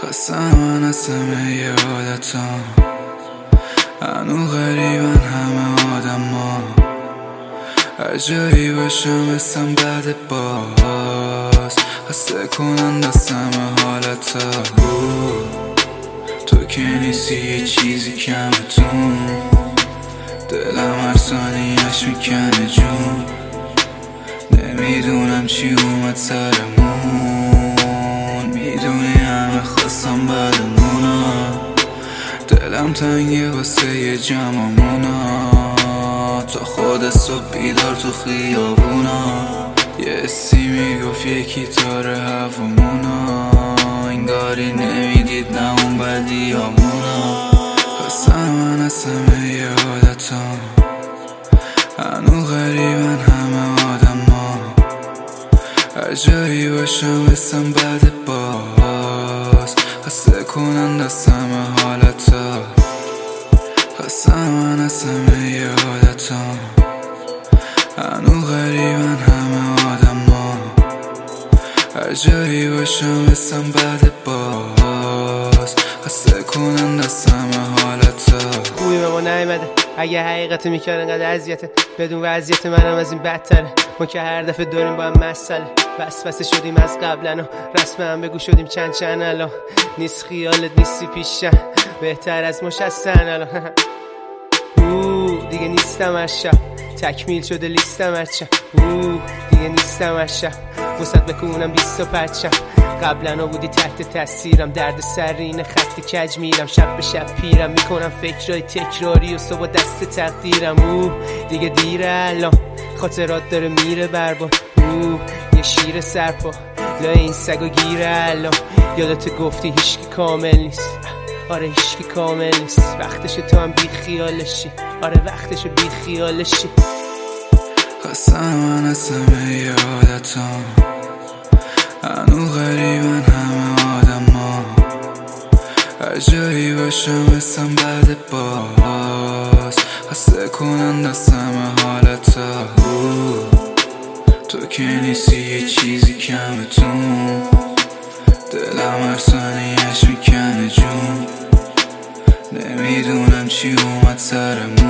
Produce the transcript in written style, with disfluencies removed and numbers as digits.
خستم من از همه ی عادتام، هنو غریبن همه آدما. هر جایی باشم اسم بعد باز خسته کنند از همه حالتا. تو که نیستی یه چیزی کمتون، دلم هر ثانیه‌اش میکنه جون. نمیدونم چی اومد سرمون، میدونی همه خواستم بعدمونا. دلم تنگه واسه یه جمعمونا، تا خود صبح بیدار تو خیابونا. یه حسی میگفت یکی تاره هوامونا، انگاری نمیدید نه اون بدیامونا. خستم من از همه ی عادتام، هنو غریبن همه آدما. هر جایی باشم اسم بعد باز خسته کنند از همه حالتا. خستم من از همه ی عادتام، هنو غریبن همه آدما. هر جایی باشم اسم بعد باز خسته کنند از همه حالتا. خوبی به ما نیمده اگه حقیقت میکرد انقدر اذیته، بدون وضعیت منم از این بدتره. ما که هر دفعه داریم با هم مسئله، وسوسه شدیم از قبلن و رسم هم بگو شدیم چند الان. نیست خیالت نیستی پیشم، بهتر از مش هستن الان. دیگه نیستم از شب، تکمیل شده لیستم از شب. دیگه نیستم از شب، وسط بکنم 20 تا پرچم. قبلا بودی تحت تاثیرم، درد سر این خط کج میرم. شب به شب پیرم میکنم فکرای تکراری و صبح دست تقدیرم. دیگه دیره الان، خاطرات داره میره برباد. یه شیر سرپا لای این سگو گیره الان. یادت گفتی هیچکی کامل نیست، آره هیچکی کامل نیست. وقتشه تو هم بی خیالشی، آره وقتشه بی خیالشی. خستم من از همه ی عادتام، هنو غریبن همه آدما. هر جایی باشم اسم بعد باز خسته کنند از همه حالتا. تو که نیستی یه چیزی کمتون، دلم هر ثانیه‌اش میکنه جون. نمیدونم چی اومد سرمون.